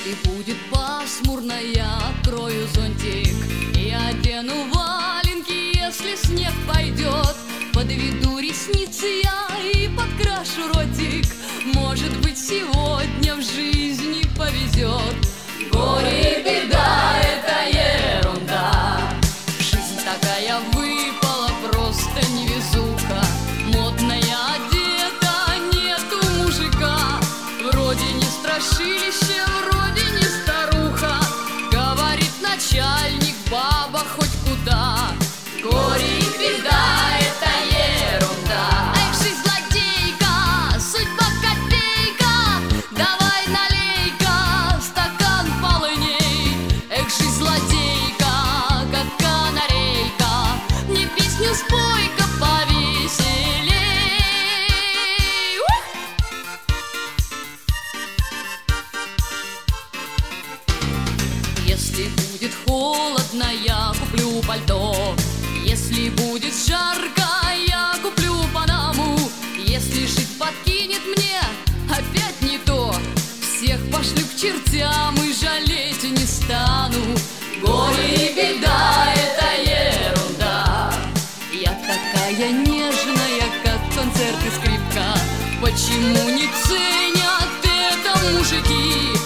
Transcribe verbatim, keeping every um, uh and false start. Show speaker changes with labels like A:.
A: Если будет пасмурно, я открою зонтик и одену валенки. Если снег пойдет, подведу ресницы я и подкрашу ротик. Может быть, сегодня в жизни повезет. Горе и беда — это ерунда. Жизнь такая выпала, просто невезуха. Модная одета, нету мужика. Вроде не страшилище, вроде не старуха. Говорит начальник, баба хоть куда. Горе и беда — это ерунда. Эх, жизнь злодейка, судьба копейка. Давай налей-ка стакан полыней. Эх, жизнь злодейка, как канарейка. Мне песню спой-ка повеселей. Ух! Если будет холодно, я куплю пальто. Если будет жарко, я куплю панаму. Если жить подкинет мне опять не то, всех пошлю к чертям и жалеть не стану. Горе и беда — это ерунда. Я такая нежная, как концерт и скрипка. Почему не ценят это мужики?